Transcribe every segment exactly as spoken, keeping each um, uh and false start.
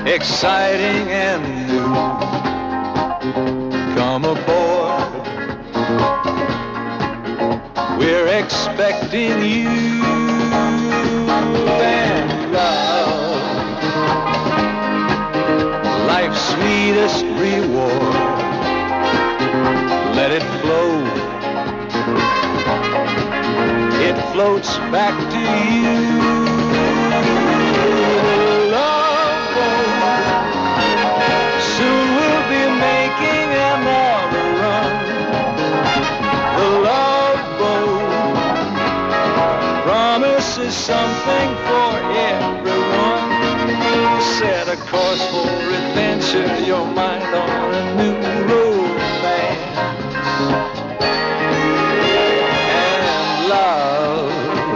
exciting and new. Come aboard, we're expecting you. And love, life's sweetest reward, let it flow, it floats back to you. Love boat, soon we'll be making another run. The love boat promises something for everyone. Set a course for adventure, your mind on a new romance. And love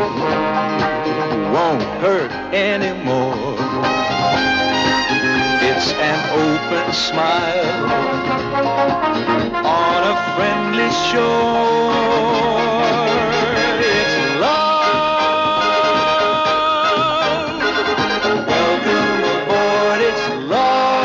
won't hurt anymore. It's an open smile on a friendly shore. It's love. Welcome aboard, it's love.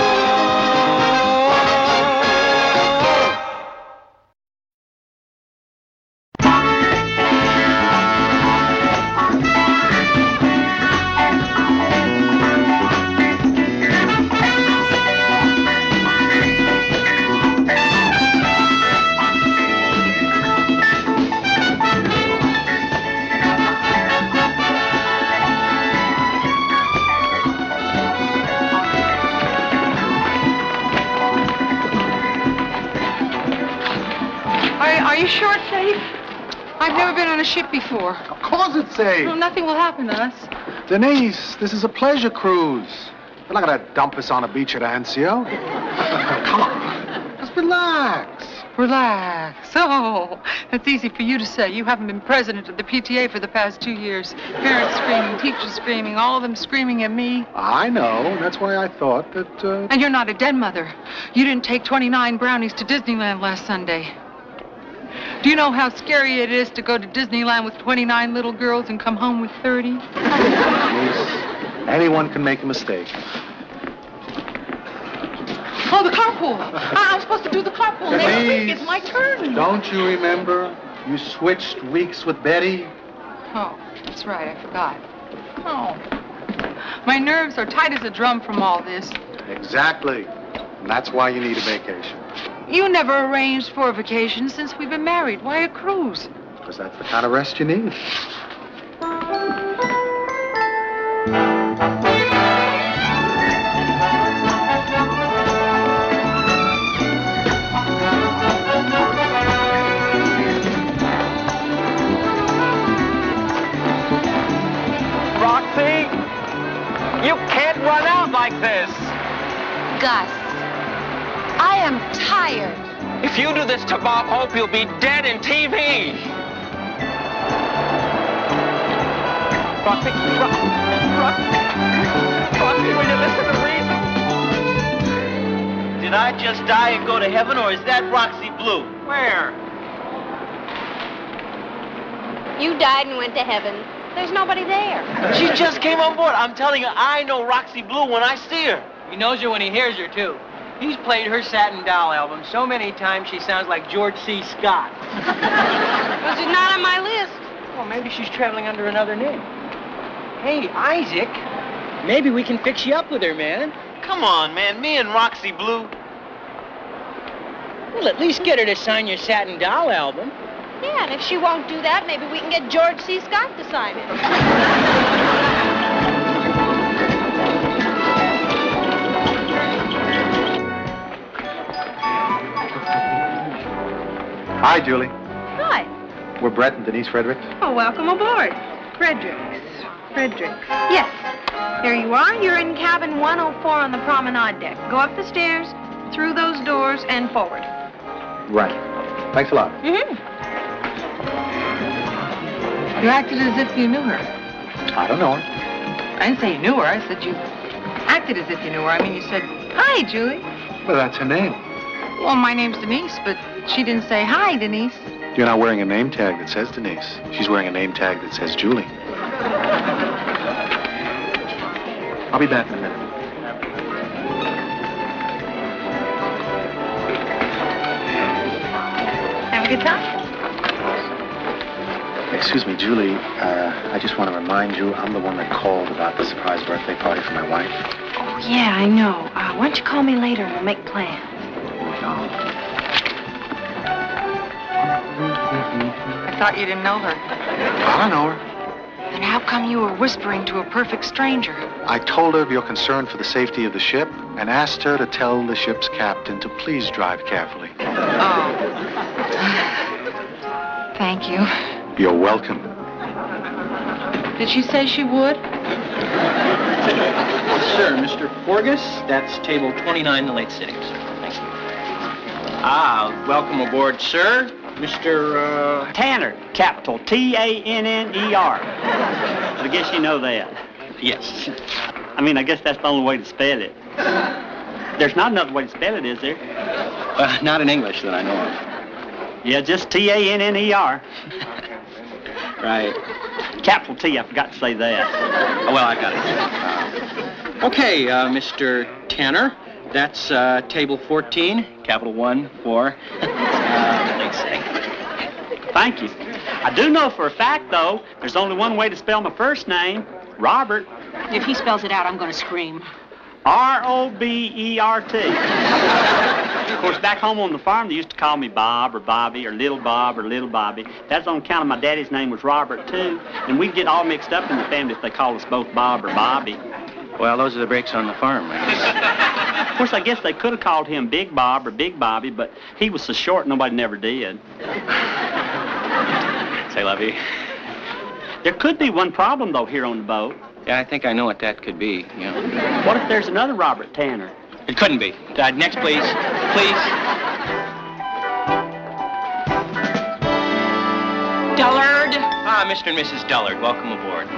Are you sure it's safe? I've never been on a ship before. Of course it's safe. Well, nothing will happen to us. Denise, this is a pleasure cruise. They're not going to dump us on a beach at Anzio. Come on. Just relax. Relax. Oh, that's easy for you to say. You haven't been president of the P T A for the past two years. Parents screaming, teachers screaming, all of them screaming at me. I know. That's why I thought that... Uh... And you're not a dead mother. You didn't take twenty-nine brownies to Disneyland last Sunday. Do you know how scary it is to go to Disneyland with twenty-nine little girls and come home with thirty? Denise, anyone can make a mistake. Oh, the carpool. I- I'm supposed to do the carpool Denise, next week. It's my turn. Don't you remember? You switched weeks with Betty. Oh, that's right. I forgot. Oh. My nerves are tight as a drum from all this. Exactly. And that's why you need a vacation. You never arranged for a vacation since we've been married. Why a cruise? Because that's the kind of rest you need. Roxy, you can't run out like this. Gus, I am tired. If you do this to Bob Hope, you'll be dead in T V. Roxy, Ro- Roxy, Roxy, will you listen to reason? Did I just die and go to heaven, or is that Roxy Blue? Where? You died and went to heaven. There's nobody there. She just came on board. I'm telling you, I know Roxy Blue when I see her. He knows her when he hears her, too. He's played her Satin Doll album so many times she sounds like George C. Scott. Well, she's not on my list. Well, maybe she's traveling under another name. Hey, Isaac, maybe we can fix you up with her, man. Come on, man. Me and Roxy Blue. Well, at least get her to sign your Satin Doll album. Yeah, and if she won't do that, maybe we can get George C. Scott to sign it. Hi, Julie. Hi. We're Brett and Denise Fredericks. Oh, welcome aboard. Fredericks. Fredericks. Yes. Here you are. You're in cabin one oh four on the promenade deck. Go up the stairs, through those doors, and forward. Right. Thanks a lot. Mm-hmm. You acted as if you knew her. I don't know her. I didn't say you knew her. I said you acted as if you knew her. I mean, you said, hi, Julie. Well, that's her name. Well, my name's Denise, but she didn't say, hi, Denise. You're not wearing a name tag that says Denise. She's wearing a name tag that says Julie. I'll be back in a minute. a good time? Excuse me, Julie. Uh, I just want to remind you, I'm the one that called about the surprise birthday party for my wife. Oh, yeah, I know. Uh, why don't you call me later and we'll make plans? I thought you didn't know her. I know her. Then how come you were whispering to a perfect stranger? I told her of your concern for the safety of the ship and asked her to tell the ship's captain to please drive carefully. Oh. Thank you. You're welcome. Did she say she would? Yes, sir. Mister Forgus, that's table twenty-nine in the late sittings. Thank you. Ah, welcome aboard, sir. Mister Uh... Tanner, capital T A N N E R. I guess you know that. Yes. I mean, I guess that's the only way to spell it. There's not another way to spell it, is there? Uh, not in English that I know of. Yeah, just T A N N E R. Right. Capital T, I forgot to say that. Oh, well, I got it. Uh, okay, uh, Mister Tanner, that's uh, table fourteen, capital one, four. uh, late sitting. Thank you. I do know for a fact, though, there's only one way to spell my first name, Robert. If he spells it out, I'm going to scream. R O B E R T. Of course, back home on the farm, they used to call me Bob or Bobby or Little Bob or Little Bobby. That's on account of my daddy's name was Robert, too. And we'd get all mixed up in the family if they called us both Bob or Bobby. Well, those are the breaks on the farm, I guess. Of course, I guess they could have called him Big Bob or Big Bobby, but he was so short, nobody never did. Say, lovey. There could be one problem, though, here on the boat. Yeah, I think I know what that could be, you know. What if there's another Robert Tanner? It couldn't be. Uh, next, please. Please. Dullard. Ah, Mister and Missus Dullard, welcome aboard.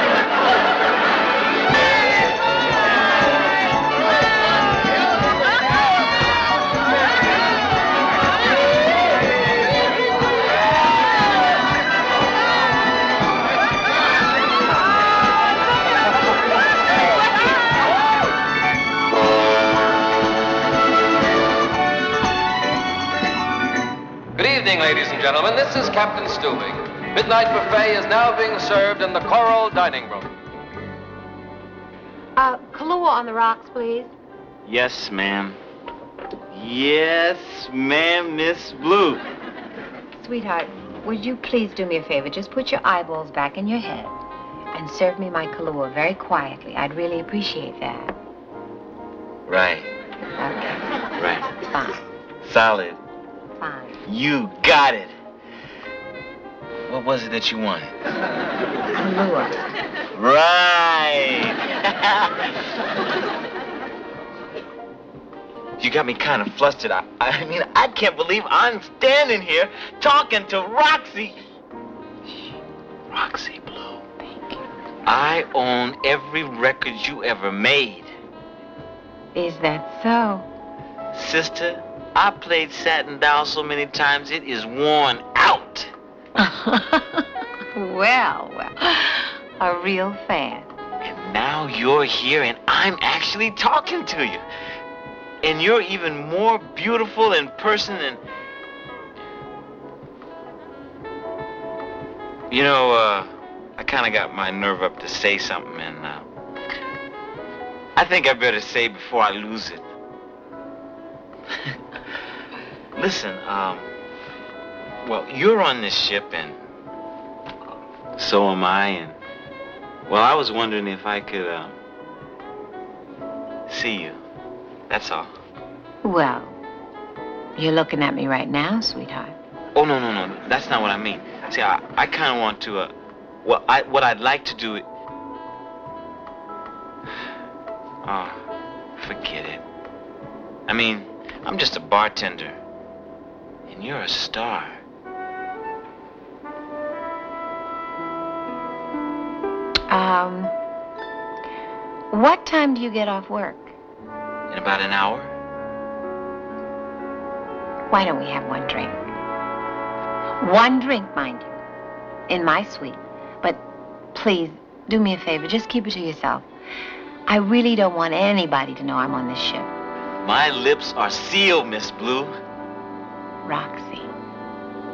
Ladies and gentlemen, this is Captain Stubing. Midnight buffet is now being served in the Coral Dining Room. Uh, Kahlua on the rocks, please. Yes, ma'am. Yes, ma'am, Miss Blue. Sweetheart, would you please do me a favor? Just put your eyeballs back in your head and serve me my Kahlua very quietly. I'd really appreciate that. Right. Okay. Right. Fine. Solid. Fine. You got it. What was it that you wanted? Kahlua. Right. You got me kind of flustered. I, I mean, I can't believe I'm standing here talking to Roxy. Roxy Blue. Thank you. I own every record you ever made. Is that so? Sister, I played Satin Doll so many times it is worn out. Well, well, a real fan. And now you're here and I'm actually talking to you. And you're even more beautiful in person than... You know, uh, I kind of got my nerve up to say something, and uh, I think I better say before I lose it. Listen, um, well, you're on this ship, and so am I, and, well, I was wondering if I could, uh, see you. That's all. Well, you're looking at me right now, sweetheart. Oh, no, no, no, that's not what I mean. See, I, I kind of want to, uh, well, I, what I'd like to do... Oh, forget it. I mean, I'm just a bartender. And you're a star. Um, what time do you get off work? In about an hour? Why don't we have one drink? One drink, mind you, in my suite. But please, do me a favor, just keep it to yourself. I really don't want anybody to know I'm on this ship. My lips are sealed, Miss Blue. Roxy.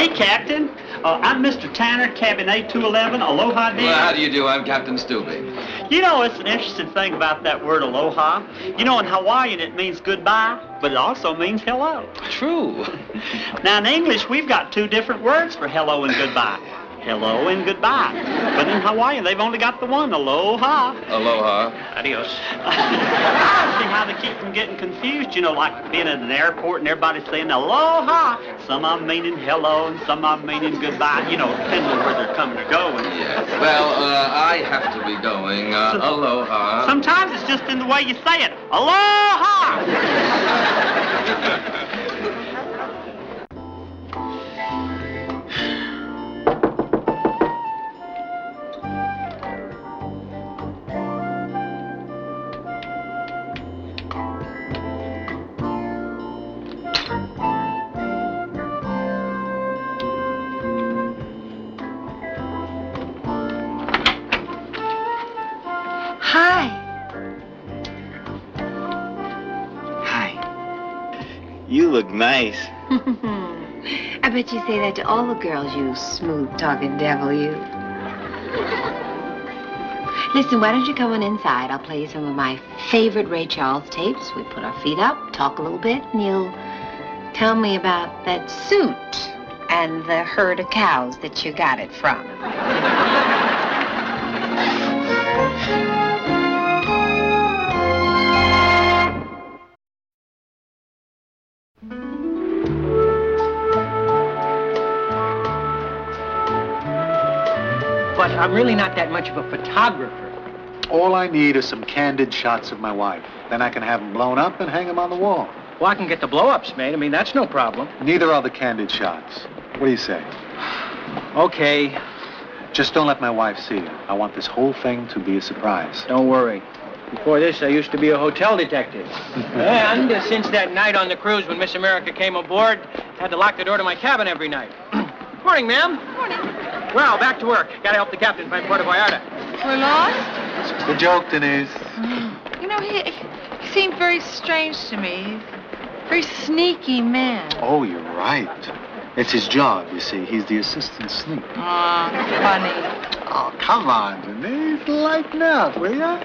Hey, Captain. Uh, I'm Mister Tanner, cabin A two eleven. Aloha, dear. Well, how do you do? I'm Captain Stubing. You know, it's an interesting thing about that word aloha. You know, in Hawaiian it means goodbye, but it also means hello. True. Now, in English, we've got two different words for hello and goodbye. Hello and goodbye. But in Hawaiian, they've only got the one, aloha. Aloha. Adios. See how they keep from getting confused, you know, like being at an airport and everybody's saying aloha. Some of them meaning hello and some of them meaning goodbye, you know, depending on where they're coming or going. Yes. Well, uh, I have to be going. Uh, aloha. Sometimes it's just in the way you say it. Aloha! Hi. Hi. You look nice. I bet you say that to all the girls, you smooth-talking devil, you. Listen, why don't you come on inside? I'll play you some of my favorite Ray Charles tapes. We put our feet up, talk a little bit, and you'll tell me about that suit and the herd of cows that you got it from. But I'm really not that much of a photographer. All I need is some candid shots of my wife. Then I can have them blown up and hang them on the wall. Well, I can get the blow-ups made. I mean, that's no problem. Neither are the candid shots. What do you say? Okay. Just don't let my wife see it. I want this whole thing to be a surprise. Don't worry. Before this, I used to be a hotel detective. And uh, since that night on the cruise when Miss America came aboard, had to lock the door to my cabin every night. Morning, ma'am. Morning. Well, back to work. Gotta help the captain find Puerto Vallarta. We're lost? It's just a joke, Denise. You know, he, he seemed very strange to me. Very sneaky man. Oh, you're right. It's his job, you see. He's the assistant sneak. Aw, funny. Oh, come on, Denise. Lighten up, will ya?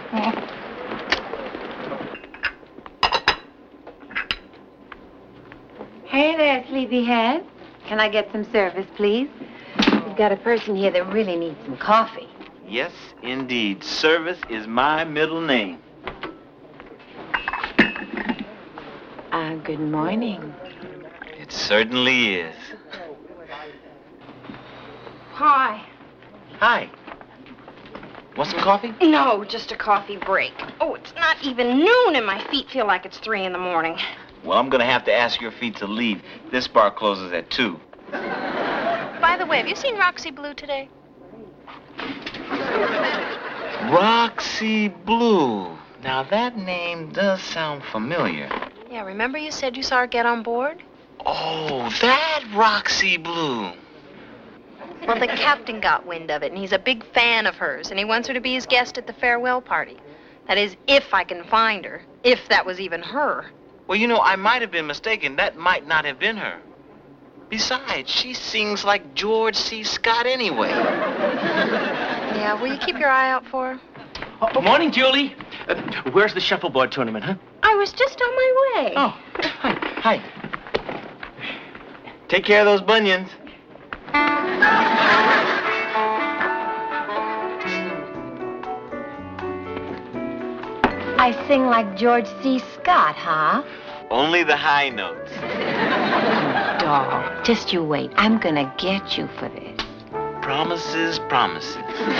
Hey there, sleepyhead. Can I get some service, please? We've got a person here that really needs some coffee. Yes, indeed. Service is my middle name. Uh, good morning. It certainly is. Hi. Hi. Want some coffee? No, just a coffee break. Oh, it's not even noon and my feet feel like it's three in the morning. Well, I'm going to have to ask your feet to leave. This bar closes at two. By the way, have you seen Roxy Blue today? Roxy Blue. Now, that name does sound familiar. Yeah, remember you said you saw her get on board? Oh, that Roxy Blue. Well, the captain got wind of it, and he's a big fan of hers, and he wants her to be his guest at the farewell party. That is, if I can find her. If that was even her. Well, you know, I might have been mistaken. That might not have been her. Besides, she sings like George C. Scott anyway. Yeah, will you keep your eye out for her? Oh, morning, Julie. Uh, where's the shuffleboard tournament, huh? I was just on my way. Oh, hi. Hi. Take care of those bunions. I sing like George C. Scott, huh? Only the high notes. Dog, just you wait. I'm gonna get you for this. Promises, promises.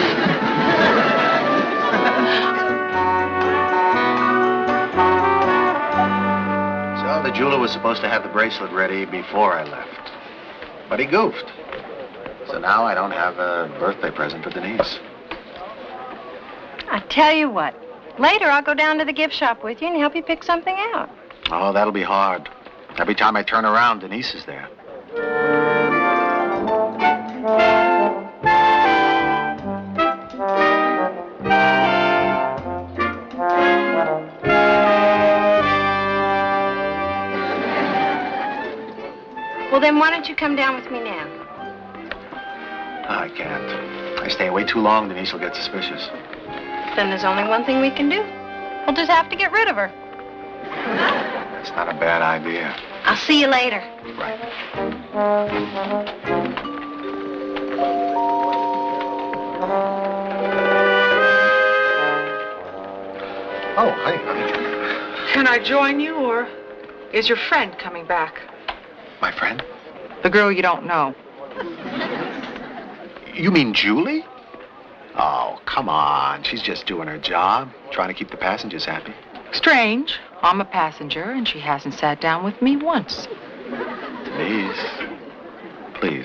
So the jeweler was supposed to have the bracelet ready before I left. But he goofed. So now I don't have a birthday present for Denise. I tell you what. Later, I'll go down to the gift shop with you and help you pick something out. Oh, that'll be hard. Every time I turn around, Denise is there. Well, then Then why don't you come down with me now? I can't. I stay away too long, Denise will get suspicious. Then there's only one thing we can do. We'll just have to get rid of her. That's not a bad idea. I'll see you later. Right. Oh, hi, honey. Can I join you, or is your friend coming back? My friend? The girl you don't know. You mean Julie? Oh, come on. She's just doing her job, trying to keep the passengers happy. Strange. I'm a passenger, and she hasn't sat down with me once. Denise, please.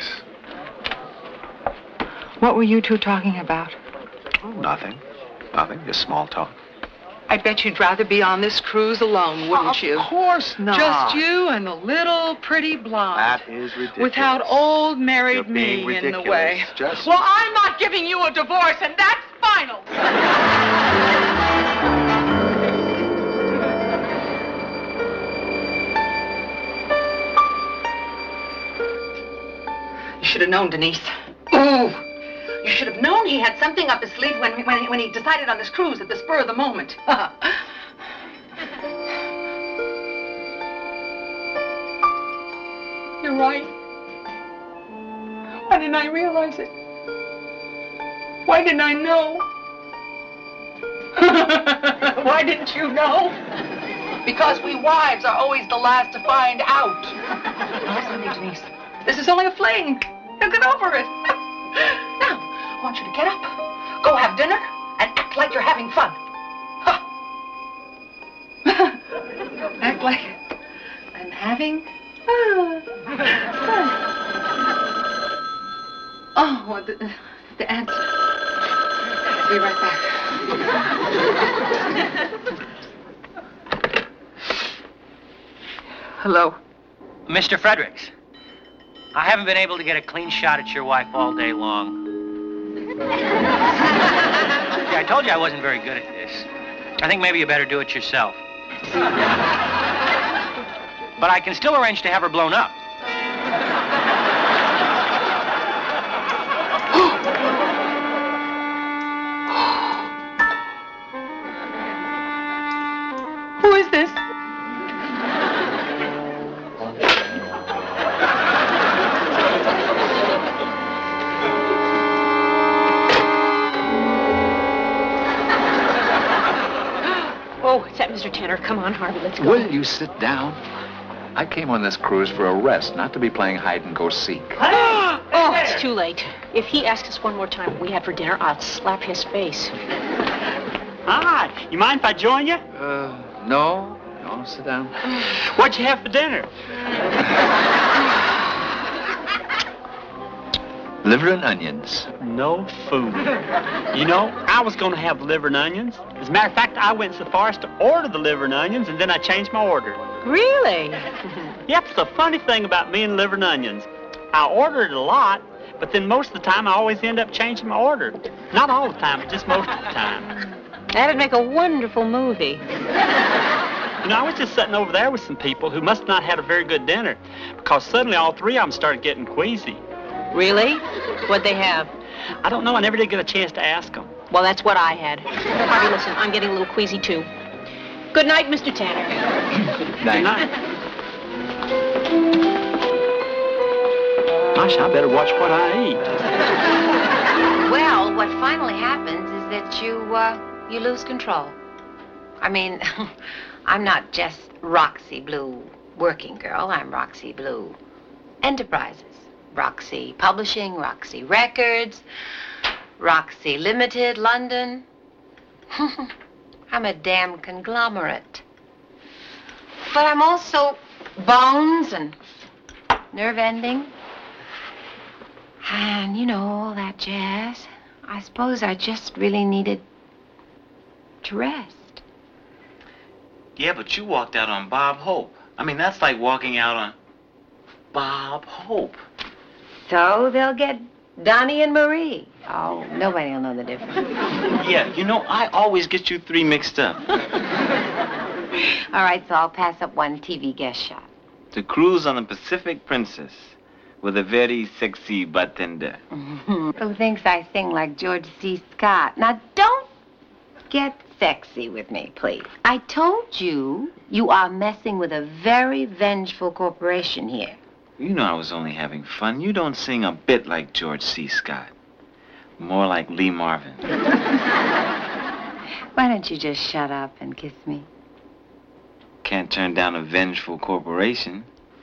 What were you two talking about? Oh, nothing. Nothing. Just small talk. I bet you'd rather be on this cruise alone, wouldn't you? Of course not. Just you and a little pretty blonde. That is ridiculous. Without old married You're being me in the ridiculous. way. Just... Well, I'm not giving you a divorce, and that's final. You should have known, Denise. Ooh. You should have known he had something up his sleeve when, when, when he decided on this cruise at the spur of the moment. You're right. Why didn't I realize it? Why didn't I know? Why didn't you know? Because we wives are always the last to find out. Listen to me, Denise. This is only a fling. Now get over it. Now, I want you to get up, go have dinner, and act like you're having fun. Huh. Act like I'm having fun. Oh, the, the answer. I'll be right back. Hello. Mister Fredericks, I haven't been able to get a clean shot at your wife all day long. Yeah, I told you I wasn't very good at this. I think maybe you better do it yourself. But I can still arrange to have her blown up. Who is this? Oh, is that Mister Tanner? Come on, Harvey, let's go. Will you sit down? I came on this cruise for a rest, not to be playing hide-and-go-seek. Oh, it's too late. If he asks us one more time what we had for dinner, I'll slap his face. Hi, you mind if I join you? Uh, no. No, sit down. What'd you have for dinner? Liver and onions. No food. You know, I was going to have liver and onions. As a matter of fact, I went so far as to order the liver and onions, and then I changed my order. Really? Yep, it's the funny thing about me and liver and onions. I order it a lot, but then most of the time I always end up changing my order. Not all the time, but just most of the time. That'd make a wonderful movie. You know, I was just sitting over there with some people who must not have had a very good dinner, because suddenly all three of them started getting queasy. Really? What'd they have? I don't know. I never did get a chance to ask them. Well, that's what I had. Harvey, listen, I'm getting a little queasy, too. Good night, Mister Tanner. Good night. Gosh, I better watch what I eat. Well, what finally happens is that you, uh, you lose control. I mean, I'm not just Roxy Blue working girl. I'm Roxy Blue Enterprises. Roxy Publishing, Roxy Records, Roxy Limited, London. I'm a damn conglomerate. But I'm also bones and nerve ending. And, you know, all that jazz. I suppose I just really needed to rest. Yeah, but you walked out on Bob Hope. I mean, that's like walking out on Bob Hope. So they'll get Donnie and Marie. Oh, nobody will know the difference. Yeah, you know, I always get you three mixed up. All right, so I'll pass up one T V guest shot. To cruise on the Pacific Princess. with a very sexy bartender. Who thinks I sing like George C. Scott. Now, don't get sexy with me, please. I told you you are messing with a very vengeful corporation here. You know I was only having fun. You don't sing a bit like George C. Scott. More like Lee Marvin. Why don't you just shut up and kiss me? Can't turn down a vengeful corporation.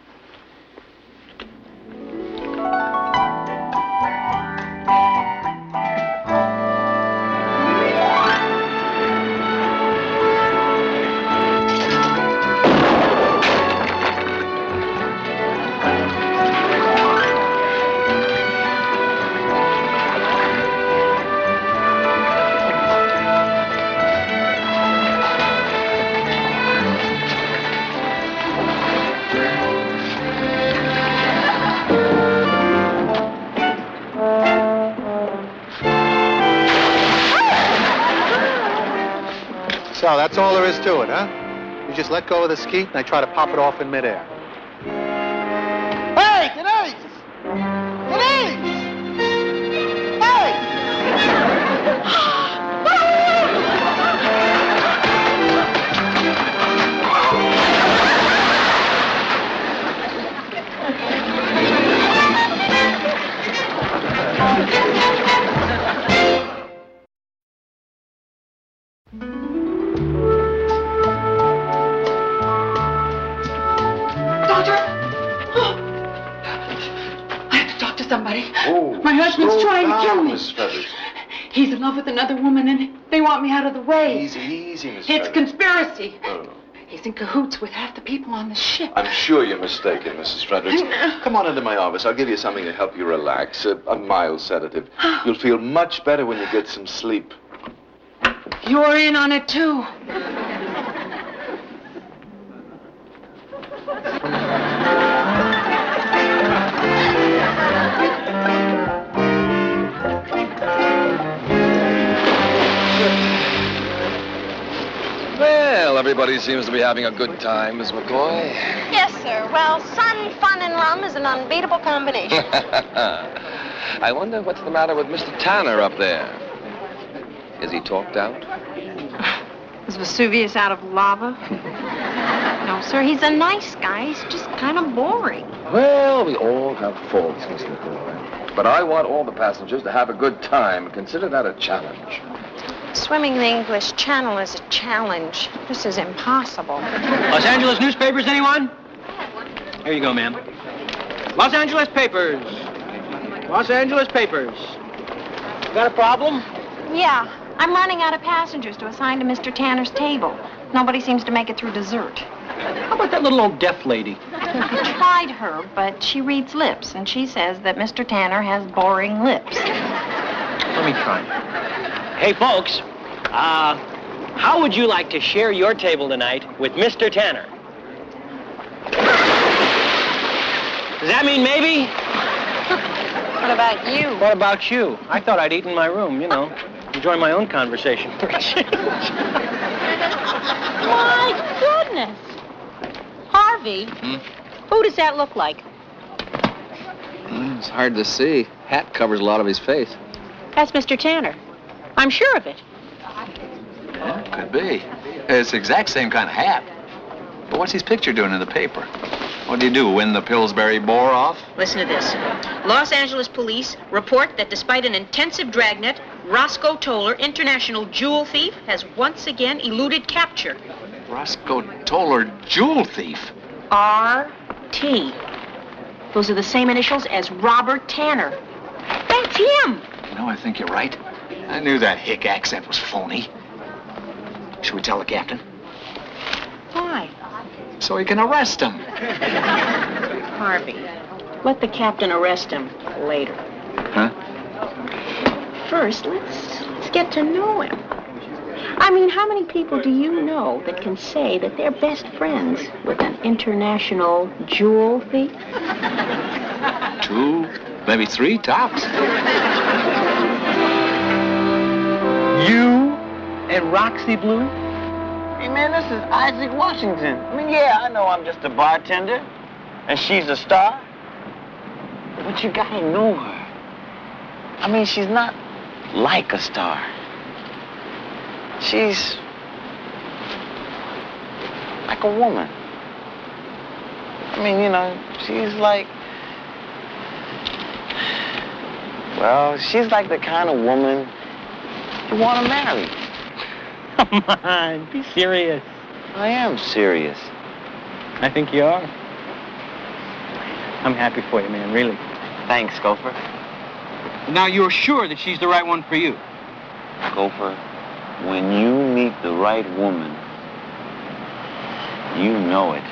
So that's all there is to it, huh? You just let go of the skeet and I try to pop it off in midair. Hey, Denise! Denise! Somebody. Oh, my husband's trying down, to kill me. Miss Feathers. He's in love with another woman, and they want me out of the way. Easy, easy, Miss It's Feathers. conspiracy. No, no. He's in cahoots with half the people on the ship. I'm sure you're mistaken, Missus Fredericks. Come on into my office. I'll give you something to help you relax. A, a mild sedative. You'll feel much better when you get some sleep. You're in on it, too. Well, everybody seems to be having a good time, Miss McCoy. Yes, sir. Well, sun, fun, and rum is an unbeatable combination. I wonder what's the matter with Mister Tanner up there. Is he talked out? Is Vesuvius out of lava? No, sir. He's a nice guy. He's just kind of boring. Well, we all have faults, Miss McCoy. But I want all the passengers to have a good time. Consider that a challenge. Swimming the English Channel is a challenge. This is impossible. Los Angeles newspapers, anyone? Here you go, ma'am. Los Angeles papers. Los Angeles papers. Got a problem? Yeah. I'm running out of passengers to assign to Mister Tanner's table. Nobody seems to make it through dessert. How about that little old deaf lady? I tried her, but she reads lips, and she says that Mister Tanner has boring lips. Let me try. Hey, folks, uh, how would you like to share your table tonight with Mister Tanner? Does that mean maybe? What about you? What about you? I thought I'd eat in my room, you know, enjoy my own conversation. My goodness. Harvey, Hmm? who does that look like? Mm, it's hard to see. Hat covers a lot of his face. That's Mister Tanner. I'm sure of it. Yeah, could be. It's the exact same kind of hat. But what's his picture doing in the paper? What do you do, win the Pillsbury Bore off? Listen to this. Los Angeles police report that despite an intensive dragnet, Roscoe Toller, international jewel thief, has once again eluded capture. Roscoe Toller, jewel thief? R T. Those are the same initials as Robert Tanner. That's him. You know, I think you're right. I knew that hick accent was phony. Should we tell the captain? Why? So he can arrest him. Harvey, let the captain arrest him later. Huh? First, let's, let's get to know him. I mean, how many people do you know that can say that they're best friends with an international jewel thief? Two, maybe three tops. You and Roxy Blue? Hey, man, this is Isaac Washington. I mean, yeah, I know I'm just a bartender, and she's a star. But you gotta know her. I mean, she's not like a star. She's like a woman. I mean, you know, she's like, well, she's like the kind of woman you want to marry. Come on, be serious. I am serious. I think you are. I'm happy for you, man, really. Thanks, Gopher. Now you're sure that she's the right one for you? Gopher, when you meet the right woman, you know it.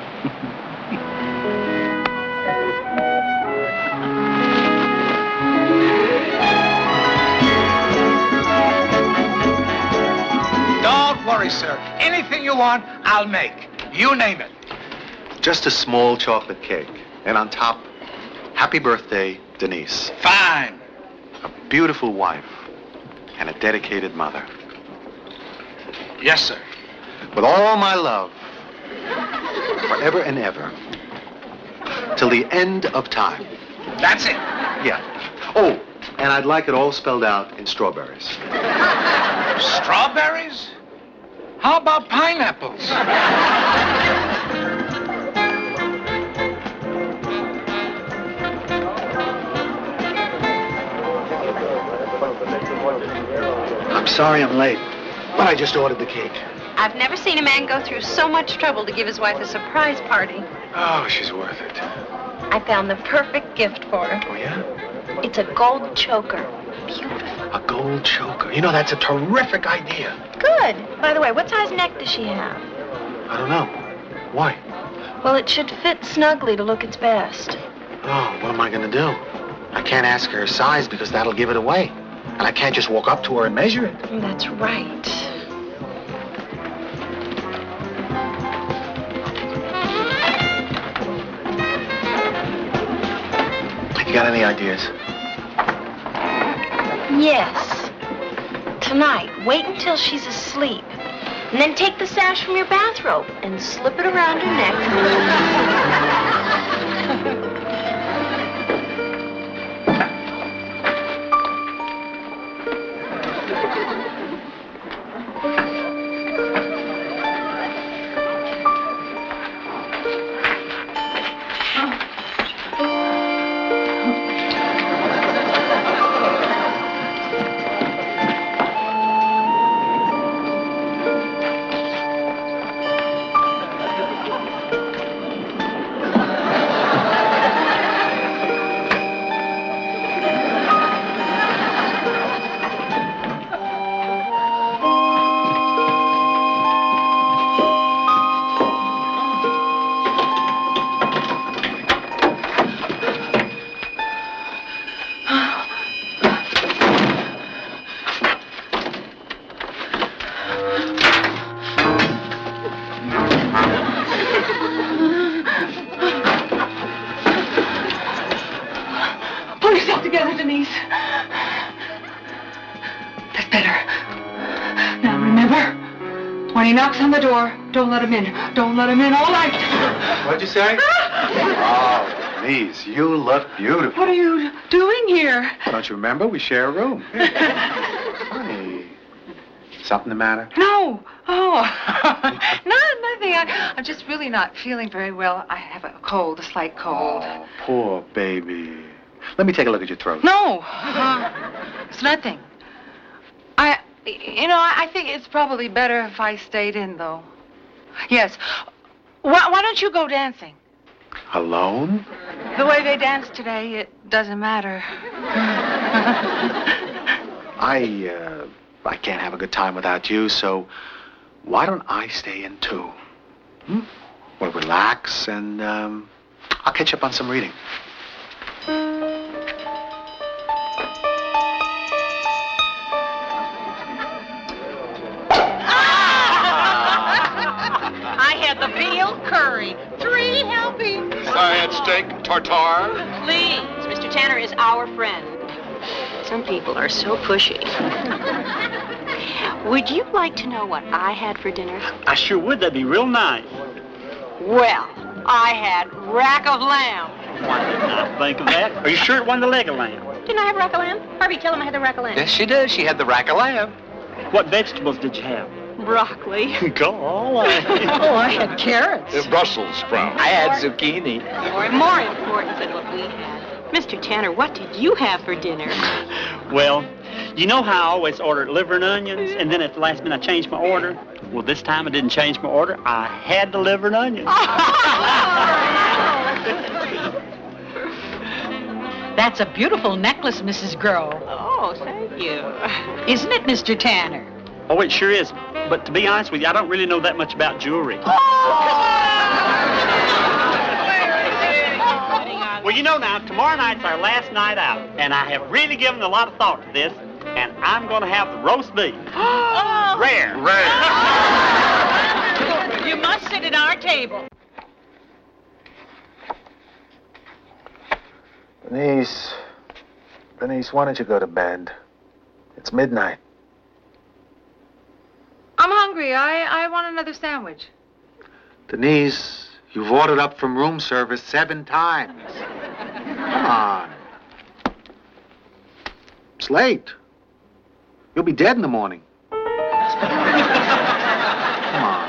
Don't worry, sir. Anything you want, I'll make. You name it. Just a small chocolate cake. And on top, happy birthday, Denise. Fine. A beautiful wife and a dedicated mother. Yes, sir. With all my love, forever and ever, till the end of time. That's it. Yeah. Oh, and I'd like it all spelled out in strawberries. Strawberries? How about pineapples? I'm sorry I'm late, but I just ordered the cake. I've never seen a man go through so much trouble to give his wife a surprise party. Oh, she's worth it. I found the perfect gift for her. Oh, yeah? It's a gold choker. Beautiful. A gold choker. You know, that's a terrific idea. Good. By the way, what size neck does she have? I don't know. Why? Well, it should fit snugly to look its best. Oh, what am I going to do? I can't ask her her size because that'll give it away. And I can't just walk up to her and measure it. That's right. You got any ideas? Yes. Tonight, wait until she's asleep. And then take the sash from your bathrobe and slip it around her neck. When he knocks on the door, don't let him in. Don't let him in all night. What'd you say? Oh, Denise, you look beautiful. What are you doing here? Don't you remember? We share a room. Honey, something the matter? No. Oh, no, nothing. I, I'm just really not feeling very well. I have a cold, a slight cold. Oh, poor baby. Let me take a look at your throat. No, uh, it's nothing. I, you know, I think it's probably better if I stayed in, though. Yes. Why, why don't you go dancing? Alone? The way they danced today, it doesn't matter. I, uh, I can't have a good time without you, so why don't I stay in, too? Hmm? We'll relax, and, um, I'll catch up on some reading. I had the veal curry. Three helpings. I had steak tartare. Please, Mister Tanner is our friend. Some people are so pushy. Would you like to know what I had for dinner? I sure would. That'd be real nice. Well, I had rack of lamb. Why didn't I think of that? Are you sure it wasn't the leg of lamb? Didn't I have rack of lamb? Barbie, tell him I had the rack of lamb. Yes, she did. She had the rack of lamb. What vegetables did you have? Broccoli. Golly. Oh, I had carrots. Uh, Brussels sprouts. I had zucchini. More, more important than what we had. Mister Tanner, what did you have for dinner? Well, you know how I always order liver and onions, and then at the last minute I changed my order? Well, this time I didn't change my order. I had the liver and onions. That's a beautiful necklace, Missus Grohl. Oh, thank you. Isn't it, Mister Tanner? Oh, it sure is. But to be honest with you, I don't really know that much about jewelry. Well, you know now, tomorrow night's our last night out, and I have really given a lot of thought to this, and I'm going to have the roast beef. Oh. Rare. Rare. You must sit at our table. Denise, Denise, why don't you go to bed? It's midnight. I'm hungry. I, I want another sandwich. Denise, you've ordered up from room service seven times. Come on. It's late. You'll be dead in the morning. Come on.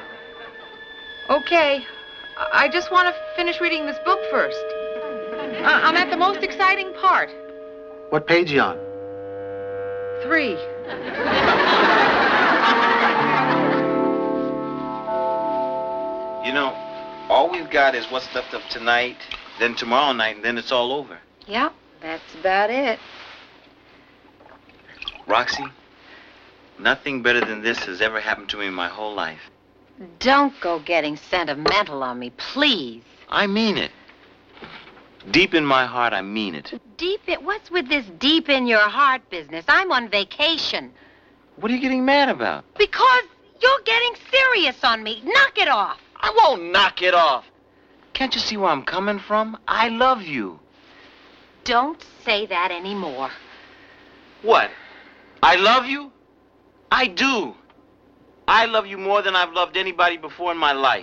Okay. I just want to finish reading this book first. I- I'm at the most exciting part. What page are you on? Three. You know, all we've got is what's left of tonight, then tomorrow night, and then it's all over. Yep, that's about it. Roxy, nothing better than this has ever happened to me in my whole life. Don't go getting sentimental on me, please. I mean it. Deep in my heart, I mean it. Deep it? What's with this deep in your heart business? I'm on vacation. What are you getting mad about? Because you're getting serious on me. Knock it off. I won't knock it off. Can't you see where I'm coming from? I love you. Don't say that anymore. What? I love you? I do. I love you more than I've loved anybody before in my life.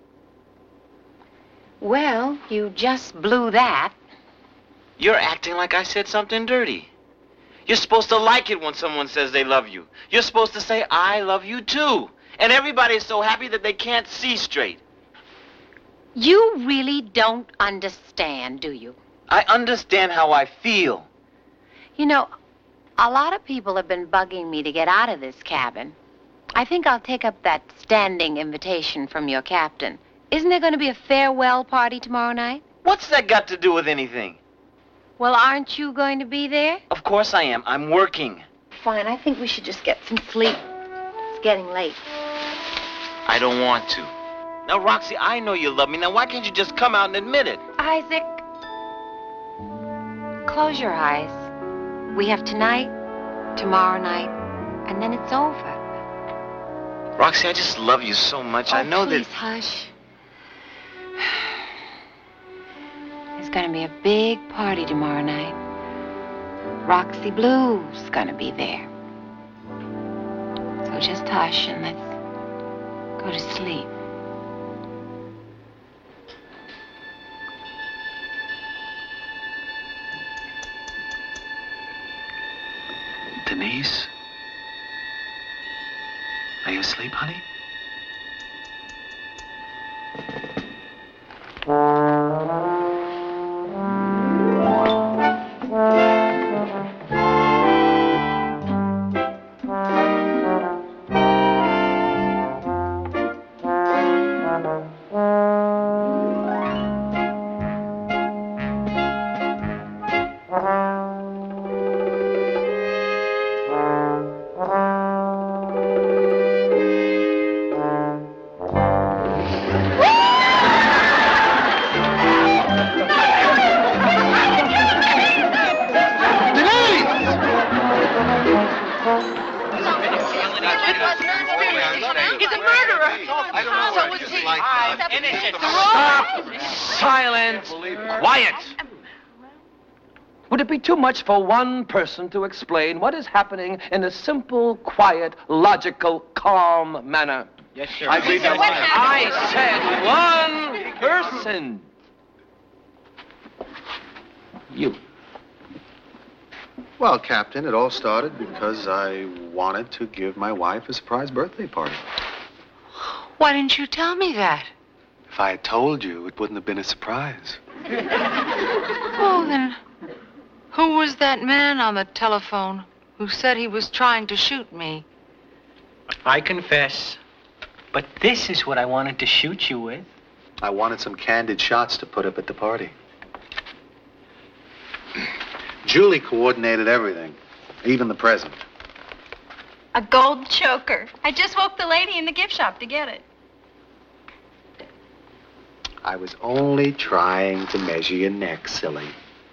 Well, you just blew that. You're acting like I said something dirty. You're supposed to like it when someone says they love you. You're supposed to say, I love you too. And everybody is so happy that they can't see straight. You really don't understand, do you? I understand how I feel. You know, a lot of people have been bugging me to get out of this cabin. I think I'll take up that standing invitation from your captain. Isn't there going to be a farewell party tomorrow night? What's that got to do with anything? Well, aren't you going to be there? Of course I am. I'm working. Fine, I think we should just get some sleep. It's getting late. I don't want to. Now, Roxy, I know you love me. Now, why can't you just come out and admit it? Isaac, close your eyes. We have tonight, tomorrow night, and then it's over. Roxy, I just love you so much. Oh, I know please, that... hush. There's going to be a big party tomorrow night. Roxy Blue's going to be there. So just hush and let's go to sleep. Denise? Are you asleep, honey? Would it be too much for one person to explain what is happening in a simple, quiet, logical, calm manner? Yes, sir. I, I said one person. You. Well, Captain, it all started because I wanted to give my wife a surprise birthday party. Why didn't you tell me that? If I had told you, it wouldn't have been a surprise. Well, then, who was that man on the telephone who said he was trying to shoot me? I confess. But this is what I wanted to shoot you with. I wanted some candid shots to put up at the party. Julie coordinated everything, even the present. A gold choker. I just woke the lady in the gift shop to get it. I was only trying to measure your neck, silly.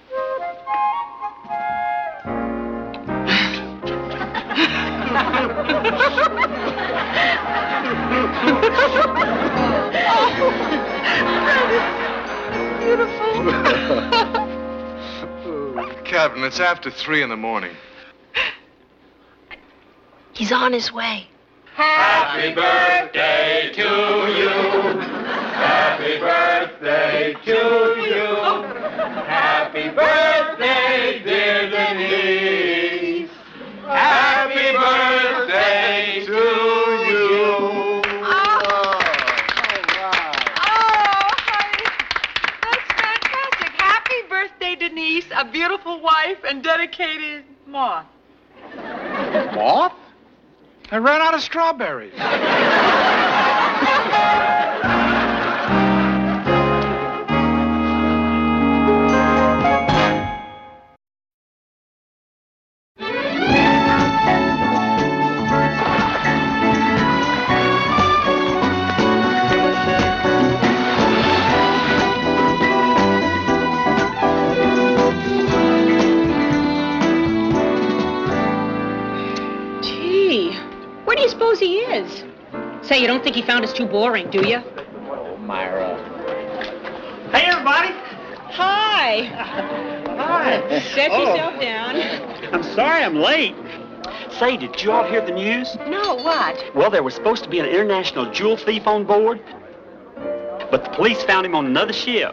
Captain, it's after three in the morning. He's on his way. Happy birthday to you. Happy birthday to you. Happy birthday, dear Denise. Happy birthday to you. Oh, honey. That's fantastic. Happy birthday, Denise. A beautiful wife and dedicated moth. Moth? I ran out of strawberries. Where do you suppose he is? Say, you don't think he found us too boring, do you? Oh, Myra. Hey, everybody. Hi. Hi. Set Oh. yourself down. I'm sorry I'm late. Say, did you all hear the news? No, what? Well, there was supposed to be an international jewel thief on board, but the police found him on another ship.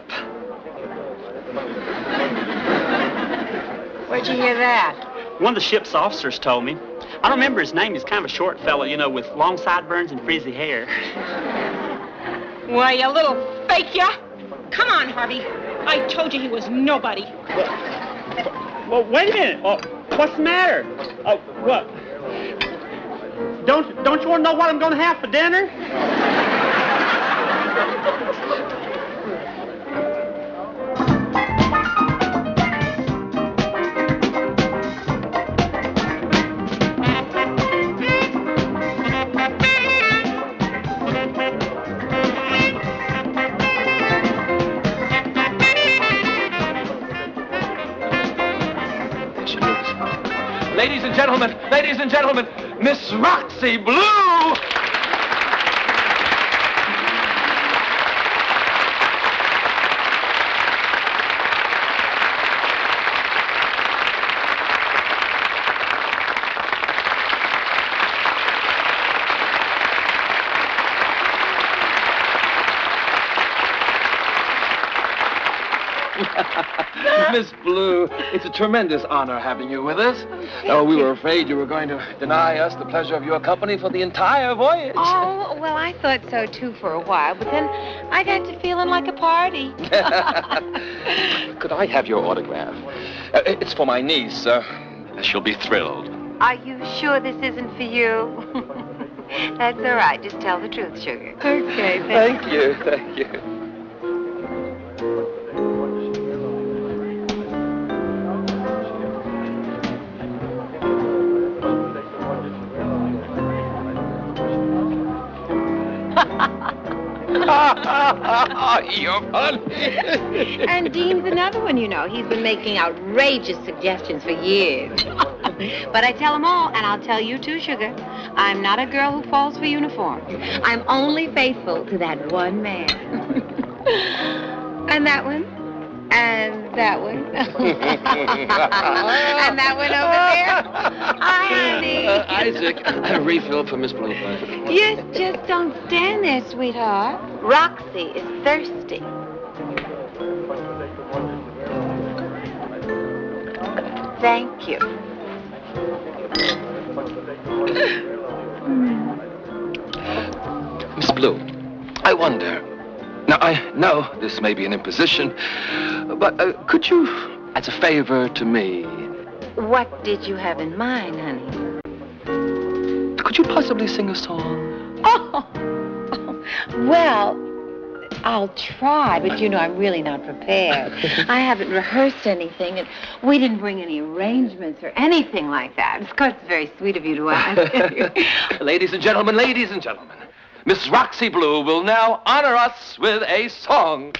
Where'd you hear that? One of the ship's officers told me. I don't remember his name. He's kind of a short fellow, you know, with long sideburns and frizzy hair. Why, you little fake ya! Come on, Harvey. I told you he was nobody. Well, wait a minute. Oh, what's the matter? Oh, what? Don't don't you want to know what I'm going to have for dinner? Ladies and gentlemen, ladies and gentlemen, Miss Roxy Blue! Miss Blue, it's a tremendous honor having you with us. Oh, we were afraid you were going to deny us the pleasure of your company for the entire voyage. Oh, well, I thought so, too, for a while, but then I got to feeling like a party. Could I have your autograph? Uh, it's for my niece. Uh, she'll be thrilled. Are you sure this isn't for you? That's all right. Just tell the truth, sugar. Okay, Thank you, thank you. You're funny. And Dean's another one, you know. He's been making outrageous suggestions for years. But I tell him all, and I'll tell you too, sugar. I'm not a girl who falls for uniforms. I'm only faithful to that one man. And that one. And that one. And that one over there. Hi, honey. Uh, Isaac, a refill for Miss Blue. Yes, just don't stand there, sweetheart. Roxy is thirsty. Thank you. Miss Blue, I wonder. Now, I know this may be an imposition, but uh, could you, as a favor to me, What did you have in mind, honey? could you possibly sing a song? Oh, well, I'll try, but you know I'm really not prepared. I haven't rehearsed anything, and we didn't bring any arrangements or anything like that. Of course, it's very sweet of you to ask. Ladies and gentlemen, ladies and gentlemen, Miss Roxy Blue will now honor us with a song.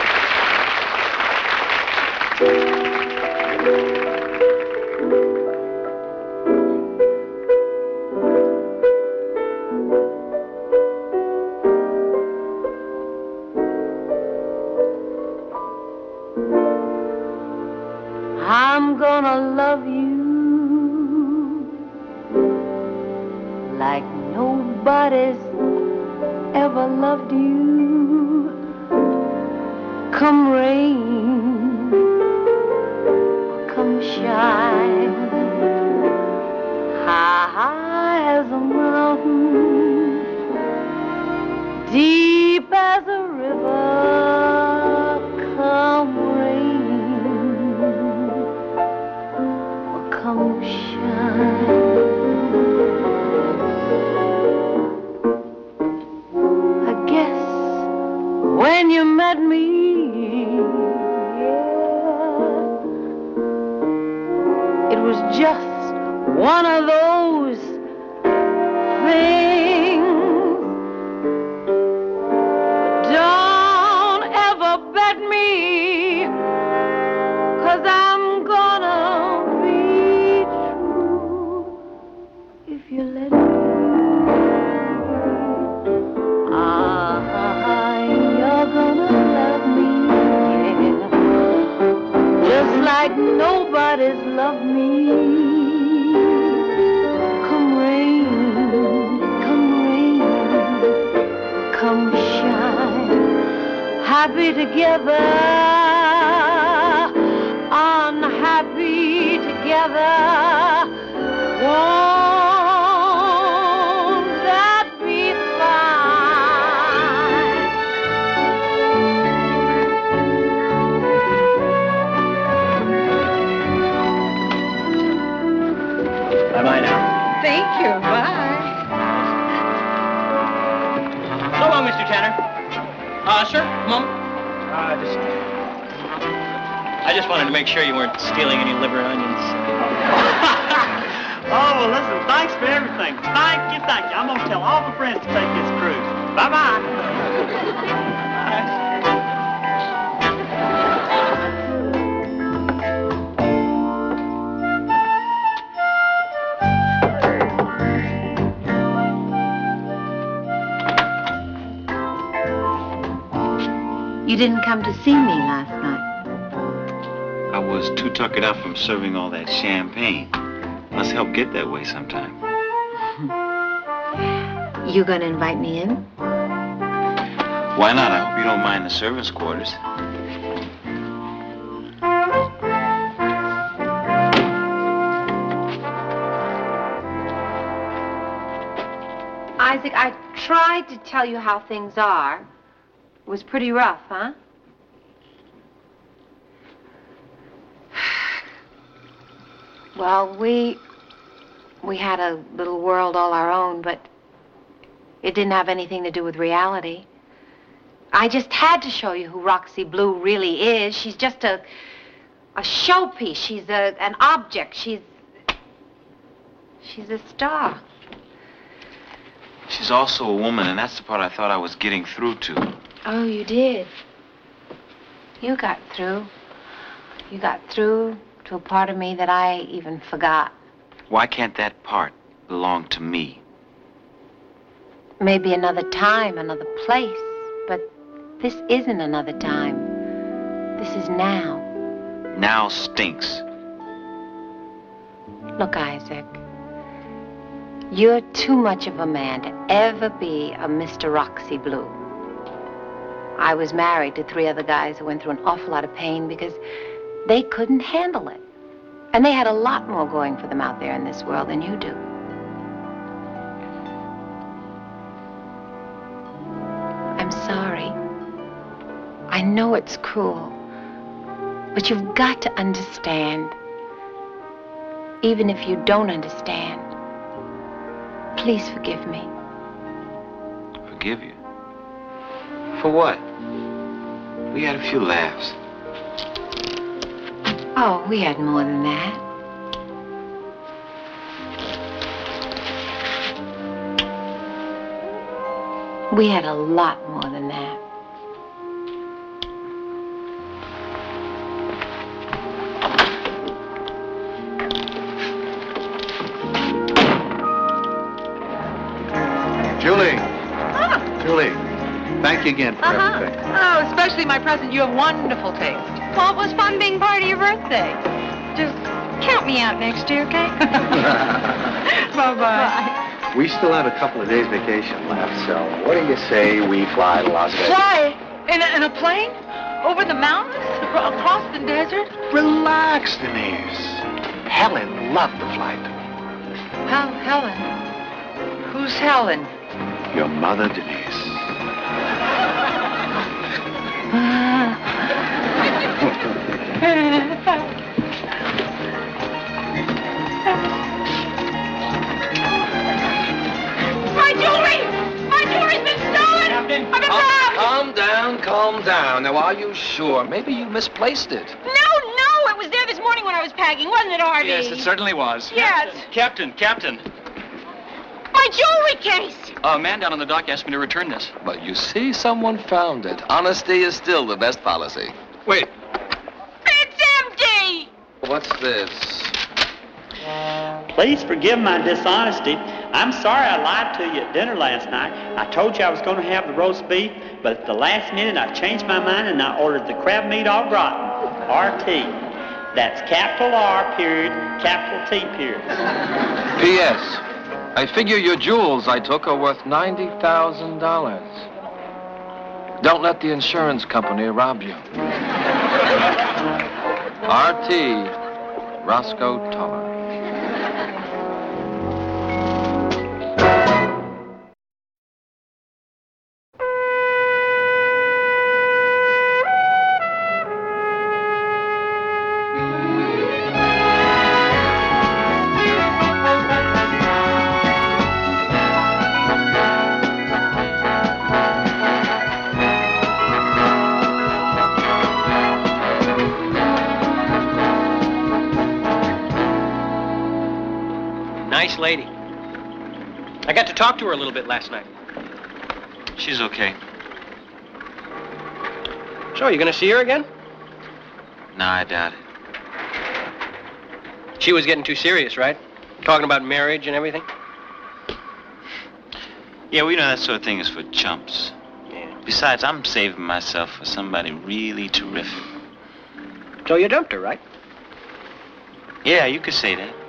I'm gonna love you like nobody's ever loved you. Come rain, come shine, high as a mountain, deep as a river. Come rain, come shine. I guess when you met me, yeah, it was just one of those things. But don't ever bet me, 'cause I'm gonna be true if you let me. Ah, you're gonna love me, yeah, just like nobody's loved me. Come rain, come rain, come shine, happy together, unhappy together. Won't that be fine? Bye-bye now. Thank you. Bye. So long, Mister Tanner. Uh, sir, Mom? Uh, just... I just wanted to make sure you weren't stealing any liver and onions. Oh, well, listen, thanks for everything. Thank you, thank you. I'm going to tell all the friends to take this cruise. Bye-bye. You didn't come to see me last night. I was too tuckered out from serving all that champagne. Must help get that way sometime. You gonna invite me in? Why not? I hope you don't mind the servants' quarters. Isaac, I tried to tell you how things are. It was pretty rough, huh? Well, we... we had a little world all our own, but it didn't have anything to do with reality. I just had to show you who Roxy Blue really is. She's just a... a showpiece. She's a, an object. She's... she's a star. She's also a woman, and that's the part I thought I was getting through to. Oh, you did. You got through. You got through to a part of me that I even forgot. Why can't that part belong to me? Maybe another time, another place, but this isn't another time. This is now. Now stinks. Look, Isaac, you're too much of a man to ever be a Mister Roxy Blue. I was married to three other guys who went through an awful lot of pain because they couldn't handle it. And they had a lot more going for them out there in this world than you do. I'm sorry. I know it's cruel, but you've got to understand. Even if you don't understand, please forgive me. Forgive you? For what? We had a few laughs. Oh, we had more than that. We had a lot more than that. Julie. Ah. Julie, thank you again for Uh-huh. everything. Oh, especially my present. You have wonderful taste. Well, it was fun being part of your birthday. Just count me out next year, okay? Bye-bye. We still have a couple of days vacation left, so what do you say we fly to Las Vegas? Fly? In a, in a plane? Over the mountains? Across the desert? Relax, Denise. Helen loved the flight. Hel- Helen? Who's Helen? Your mother, Denise. My jewelry! My jewelry's been stolen! I've been Calm, robbed! calm down, calm down. Now, are you sure? Maybe you misplaced it. No, no, it was there this morning when I was packing, wasn't it, Artie? Yes, it certainly was. Yes. Captain, Captain. My jewelry case! A man down on the dock asked me to return this. But you see, someone found it. Honesty is still the best policy. Wait. It's empty! What's this? Please forgive my dishonesty. I'm sorry I lied to you at dinner last night. I told you I was going to have the roast beef, but at the last minute I changed my mind and I ordered the crab meat au gratin, R T. That's capital R period, capital T period. P S I figure your jewels I took are worth ninety thousand dollars. Don't let the insurance company rob you. R T, Roscoe Toller. Nice lady. I got to talk to her a little bit last night. She's okay. So, you gonna see her again? No, I doubt it. She was getting too serious, right? Talking about marriage and everything? Yeah, well, you know, that sort of thing is for chumps. Yeah. Besides, I'm saving myself for somebody really terrific. So you dumped her, right? Yeah, you could say that.